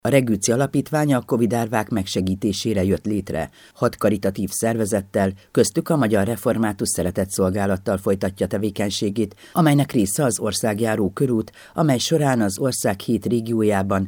A Regőci Alapítvány a Covid-árvák megsegítésére jött létre. 6 karitatív szervezettel, köztük a Magyar Református Szeretetszolgálattal folytatja tevékenységét, amelynek része az országjáró körút, amely során az ország 7 régiójában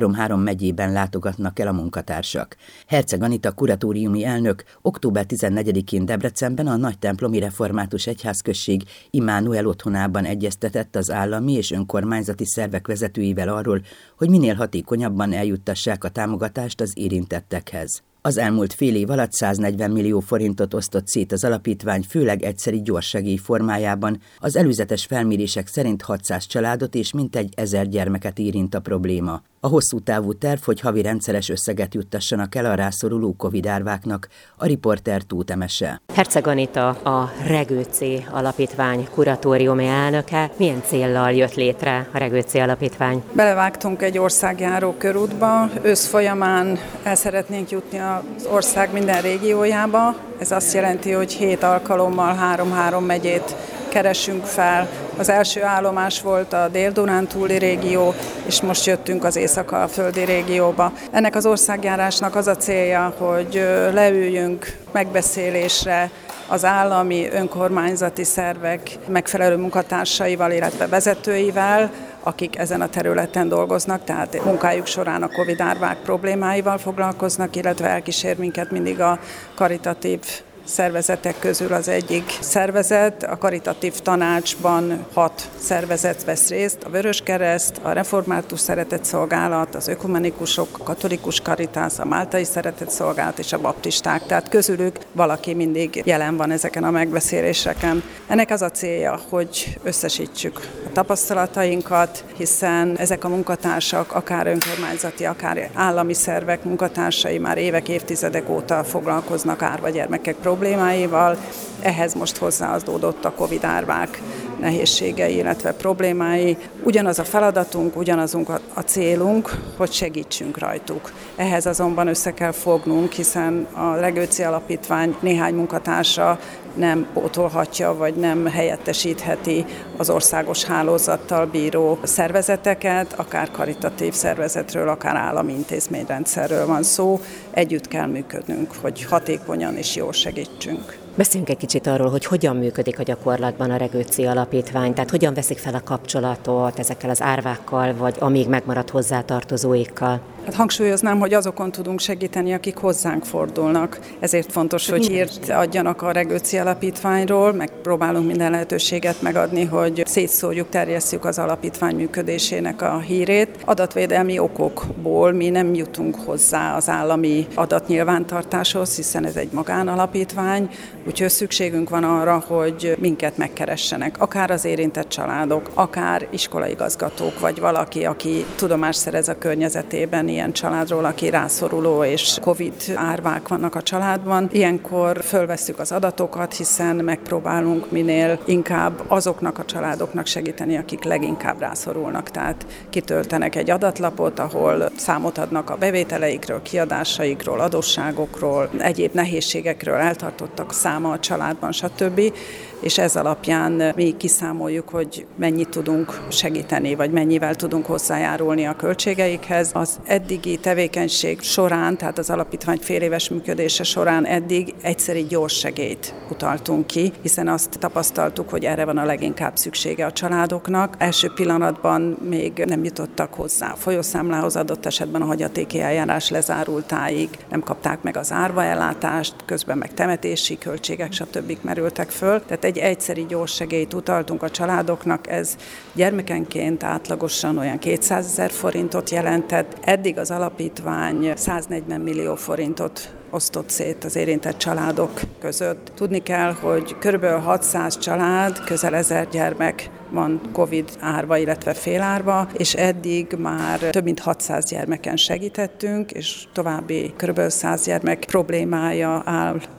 3 megyében látogatnak el a munkatársak. Herceg Anita kuratóriumi elnök október 14-én Debrecenben a Nagytemplomi Református Egyházközség Immanuel otthonában egyeztetett az állami és önkormányzati szervek vezetőivel arról, hogy minél hatékonyabban eljuttassák a támogatást az érintettekhez. Az elmúlt fél év alatt 140 millió forintot osztott szét az alapítvány, főleg egyszeri gyorssegély formájában. Az előzetes felmérések szerint 600 családot és mintegy 1000 gyermeket érint a probléma. A hosszú távú terv, hogy havi rendszeres összeget juttassanak el a rászoruló Covid-árváknak, a riporter Tóth Emese. Herceg Anita, a Regőci Alapítvány kuratóriumi elnöke. Milyen céllal jött létre a Regőci Alapítvány? Belevágtunk egy országjáró körútba, ősz folyamán el szeretnénk jutni az ország minden régiójába. Ez azt jelenti, hogy 7 alkalommal 3 megyét keresünk fel. Az első állomás volt a Dél-Dunántúli régió, és most jöttünk az Észak-alföldi régióba. Ennek az országjárásnak az a célja, hogy leüljünk megbeszélésre az állami önkormányzati szervek megfelelő munkatársaival, illetve vezetőivel, akik ezen a területen dolgoznak, tehát munkájuk során a Covid-árvák problémáival foglalkoznak, illetve elkísér minket mindig a karitatív szervezetek közül az egyik szervezet. A karitatív tanácsban 6 szervezet vesz részt, a Vöröskereszt, a Református Szeretetszolgálat, az Ökumenikusok, a Katolikus Karitász, a Máltai Szeretetszolgálat és a baptisták. Tehát közülük valaki mindig jelen van ezeken a megbeszéléseken. Ennek az a célja, hogy összesítsük a tapasztalatainkat, hiszen ezek a munkatársak, akár önkormányzati, akár állami szervek munkatársai már évek, évtizedek óta foglalkoznak árva gyermekek problémáival. Ehhez most hozzáadódott a Covid-árvák nehézségei, illetve problémái. Ugyanaz a feladatunk, ugyanazunk a célunk, hogy segítsünk rajtuk. Ehhez azonban össze kell fognunk, hiszen a Regőci Alapítvány néhány munkatársa nem pótolhatja, vagy nem helyettesítheti az országos hálózattal bíró szervezeteket, akár karitatív szervezetről, akár állami intézményrendszerről van szó. Együtt kell működnünk, hogy hatékonyan és jól segítsünk. Beszéljünk egy kicsit arról, hogy hogyan működik a gyakorlatban a Regőci Alapítvány, tehát hogyan veszik fel a kapcsolatot ezekkel az árvákkal, vagy amíg megmaradt hozzátartozóikkal. Hát hangsúlyoznám, hogy azokon tudunk segíteni, akik hozzánk fordulnak. Ezért fontos, hogy hírt adjanak a Regőci Alapítványról, megpróbálunk minden lehetőséget megadni, hogy szétszórjuk, terjesszük az alapítvány működésének a hírét. Adatvédelmi okokból mi nem jutunk hozzá az állami adatnyilvántartáshoz, hiszen ez egy magánalapítvány, úgyhogy szükségünk van arra, hogy minket megkeressenek, akár az érintett családok, akár iskolaigazgatók, vagy valaki, aki tudomást szerez a környezetében ilyen családról, aki rászoruló és Covid-árvák vannak a családban. Ilyenkor fölvesszük az adatokat, hiszen megpróbálunk minél inkább azoknak a családoknak segíteni, akik leginkább rászorulnak. Tehát kitöltenek egy adatlapot, ahol számot adnak a bevételeikről, kiadásaikról, adósságokról, egyéb nehézségekről, eltartottak száma a családban, stb. És ez alapján mi kiszámoljuk, hogy mennyit tudunk segíteni, vagy mennyivel tudunk hozzájárulni a költségeikhez. Az eddigi tevékenység során, tehát az alapítvány féléves működése során eddig egyszeri gyorssegélyt utaltunk ki, hiszen azt tapasztaltuk, hogy erre van a leginkább szüksége a családoknak. Első pillanatban még nem jutottak hozzá a folyószámlához, adott esetben a hagyatéki eljárás lezárultáig, nem kapták meg az árvaellátást, közben meg temetési költségek, stb. Merültek föl. Tehát egy egyszeri gyorssegélyt utaltunk a családoknak, ez gyermekenként átlagosan olyan 200 000 forintot jelentett. Eddig az alapítvány 140 millió forintot osztott szét az érintett családok között. Tudni kell, hogy kb. 600 család, közel 1000 gyermek van Covid-árva, illetve félárva, és eddig már több mint 600 gyermeken segítettünk, és további kb. 100 gyermek problémája áll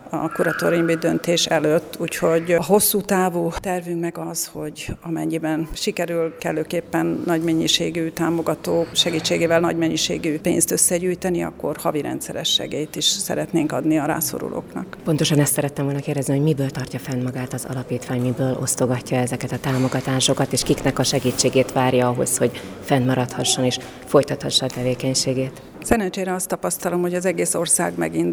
a kuratóriumi döntés előtt, úgyhogy a hosszú távú tervünk meg az, hogy amennyiben sikerül kellőképpen nagy mennyiségű támogató segítségével nagy mennyiségű pénzt összegyűjteni, akkor havi rendszeres segélyt is szeretnénk adni a rászorulóknak. Pontosan ezt szerettem volna kérdezni, hogy miből tartja fenn magát az alapítvány, miből osztogatja ezeket a támogatásokat, és kiknek a segítségét várja ahhoz, hogy fennmaradhasson és folytathassa a tevékenységét. Szerencsére azt tapasztalom, hogy az egész ország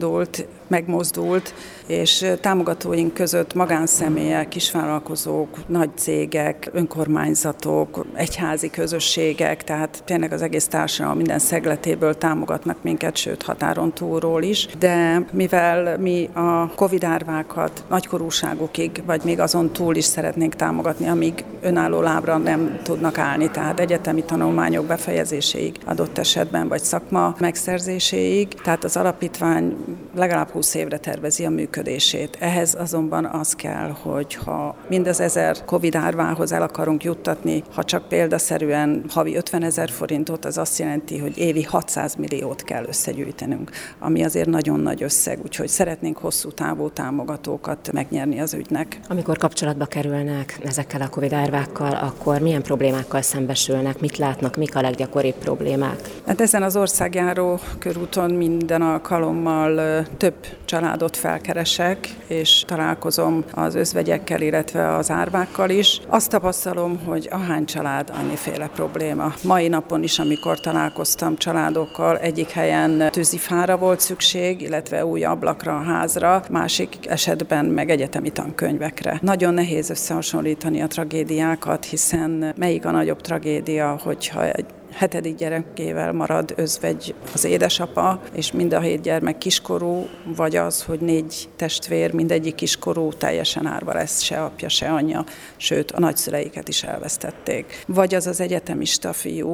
megmozdult, és támogatóink között magánszemélyek, kisvállalkozók, nagy cégek, önkormányzatok, egyházi közösségek, tehát tényleg az egész társadalom minden szegletéből támogatnak minket, sőt határon túlról is. De mivel mi a Covid árvákat nagykorúságukig, vagy még azon túl is szeretnénk támogatni, amíg önálló lábra nem tudnak állni, tehát egyetemi tanulmányok befejezéséig adott esetben, vagy szakma megszerzéséig, tehát az alapítvány legalább 20 évre tervezi a működését. Ehhez azonban az kell, hogy ha mindez 1000 Covid árvához el akarunk juttatni, ha csak példaszerűen havi 50 000 forintot, az azt jelenti, hogy évi 600 milliót kell összegyűjtenünk, ami azért nagyon nagy összeg, úgyhogy szeretnénk hosszú távú támogatókat megnyerni az ügynek. Amikor kapcsolatba kerülnek ezekkel a Covid árvákkal, akkor milyen problémákkal szembesülnek, mit látnak, mik a leggyakoribb problémák? Hát ezen az országjáró körúton minden alkalommal több családot felkeresek, és találkozom az özvegyekkel, illetve az árvákkal is. Azt tapasztalom, hogy ahány család, annyiféle probléma. Mai napon is, amikor találkoztam családokkal, egyik helyen tűzifára volt szükség, illetve új ablakra a házra, másik esetben meg egyetemi tankönyvekre. Nagyon nehéz összehasonlítani a tragédiákat, hiszen melyik a nagyobb tragédia, hogyha egy 7. gyerekével marad özvegy az édesapa, és mind a 7 gyermek kiskorú, vagy az, hogy 4 testvér, mindegyik kiskorú, teljesen árva lesz, se apja, se anyja, sőt a nagyszüleiket is elvesztették. Vagy az az egyetemista fiú,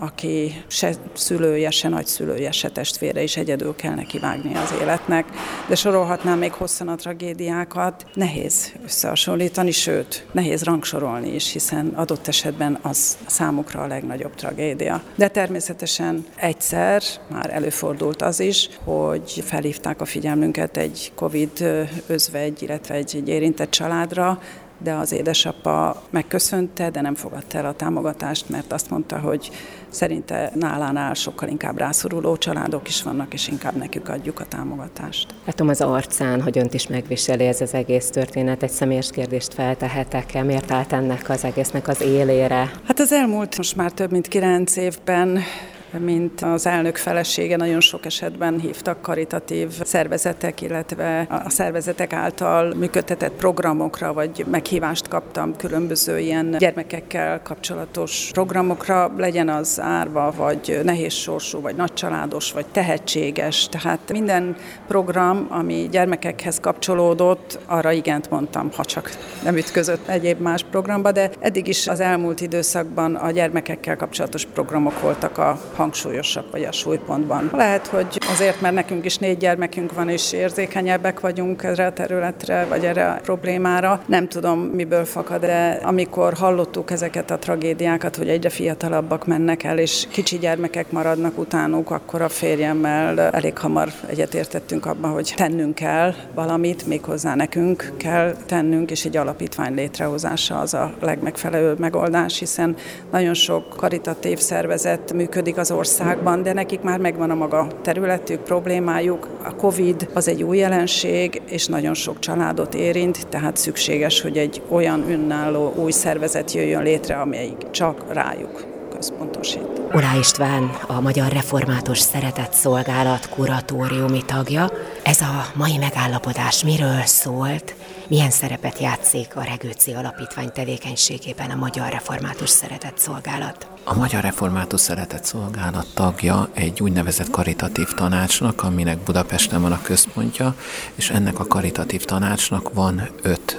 aki se szülője, se nagyszülője, se testvére is egyedül kell neki vágni az életnek, de sorolhatnám még hosszan a tragédiákat. Nehéz összehasonlítani, sőt, nehéz rangsorolni is, hiszen adott esetben az számukra a legnagyobb tragédia. De természetesen egyszer már előfordult az is, hogy felhívták a figyelmünket egy Covid özvegy, illetve egy érintett családra, de az édesapa megköszönte, de nem fogadta el a támogatást, mert azt mondta, hogy szerinte nálánál sokkal inkább rászoruló családok is vannak, és inkább nekük adjuk a támogatást. Látom az arcán, hogy önt is megviseli ez az egész történet. Egy személyes kérdést feltehetek-e? Miért állt ennek az egésznek az élére? Hát az elmúlt most már több mint 9 évben, mint az elnök felesége, nagyon sok esetben hívtak karitatív szervezetek, illetve a szervezetek által működtetett programokra, vagy meghívást kaptam különböző ilyen gyermekekkel kapcsolatos programokra, legyen az árva, vagy nehéz sorsú, vagy nagycsaládos, vagy tehetséges. Tehát minden program, ami gyermekekhez kapcsolódott, arra igent mondtam, ha csak nem ütközött egyéb más programba, de eddig is az elmúlt időszakban a gyermekekkel kapcsolatos programok voltak a hangsúlyosabb, vagy a súlypontban. Lehet, hogy azért, mert nekünk is 4 gyermekünk van, és érzékenyebbek vagyunk erre a területre, vagy erre a problémára. Nem tudom, miből fakad, de amikor hallottuk ezeket a tragédiákat, hogy egyre fiatalabbak mennek el, és kicsi gyermekek maradnak utánuk, akkor a férjemmel elég hamar egyetértettünk abban, hogy tennünk kell valamit, méghozzá nekünk kell tennünk, és egy alapítvány létrehozása az a legmegfelelőbb megoldás, hiszen nagyon sok karitatív szervezet működik az országban, de nekik már megvan a maga területük, problémájuk. A Covid az egy új jelenség, és nagyon sok családot érint, tehát szükséges, hogy egy olyan önálló új szervezet jöjjön létre, amelyik csak rájuk központosít. Oláh István, a Magyar Református Szeretetszolgálat kuratóriumi tagja. Ez a mai megállapodás miről szólt? Milyen szerepet játszik a Regőci Alapítvány tevékenységében a Magyar Református Szeretetszolgálat? A Magyar Református Szeretetszolgálat tagja egy úgynevezett karitatív tanácsnak, aminek Budapesten van a központja, és ennek a karitatív tanácsnak van 5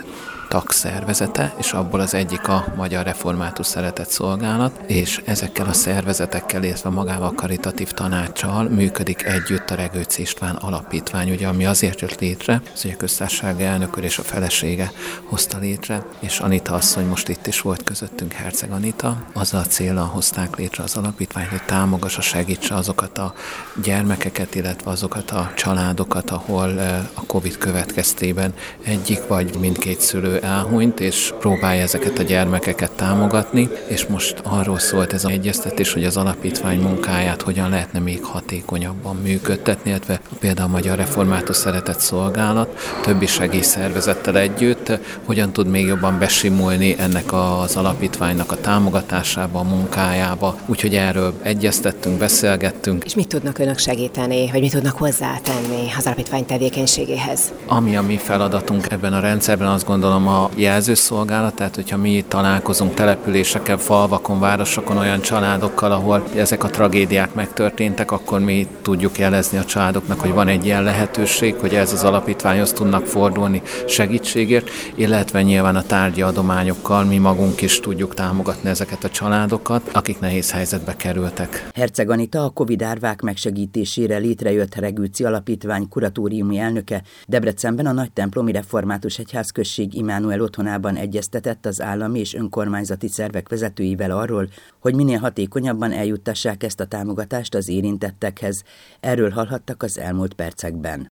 tagszervezete, és abból az egyik a Magyar Református Szeretett Szolgálat, és ezekkel a szervezetekkel, illetve magával a karitatív tanácssal működik együtt a Regőczy István Alapítvány, ugye, ami azért jött létre, az ugye a köztársasági elnök úr és a felesége hozta létre, és Anita asszony most itt is volt közöttünk, Herceg Anita, azzal a céllal hozták létre az alapítványt, hogy támogassa, segítse azokat a gyermekeket, illetve azokat a családokat, ahol a Covid következtében egyik vagy mindkét szülő elhunyt, és próbálja ezeket a gyermekeket támogatni, és most arról szólt ez az egyeztetés, hogy az alapítvány munkáját hogyan lehetne még hatékonyabban működtetni, illetve például a Magyar Református Szeretett Szolgálat többi segélyszervezettel együtt hogyan tud még jobban besimulni ennek az alapítványnak a támogatásába, a munkájába. Úgyhogy erről egyeztettünk, beszélgettünk. És mit tudnak önök segíteni, vagy mit tudnak hozzátenni az alapítvány tevékenységéhez? Ami a mi feladatunk ebben a rendszerben, azt gondolom a jelzőszolgálat, tehát hogyha mi találkozunk településeken, falvakon, városokon olyan családokkal, ahol ezek a tragédiák megtörténtek, akkor mi tudjuk jelezni a családoknak, hogy van egy ilyen lehetőség, hogy ez az alapítványhoz tudnak fordulni segítségért, illetve nyilván a tárgyi adományokkal mi magunk is tudjuk támogatni ezeket a családokat, akik nehéz helyzetbe kerültek. Herceg Anita, a Covid árvák megsegítésére létrejött Regőczy Alapítvány kuratóriumi elnöke Debrecenben a Nagytemplomi Református Egyházközség Immanuel otthonában egyeztetett az állami és önkormányzati szervek vezetőivel arról, hogy minél hatékonyabban eljuttassák ezt a támogatást az érintettekhez. Erről hallhattak az elmúlt percekben.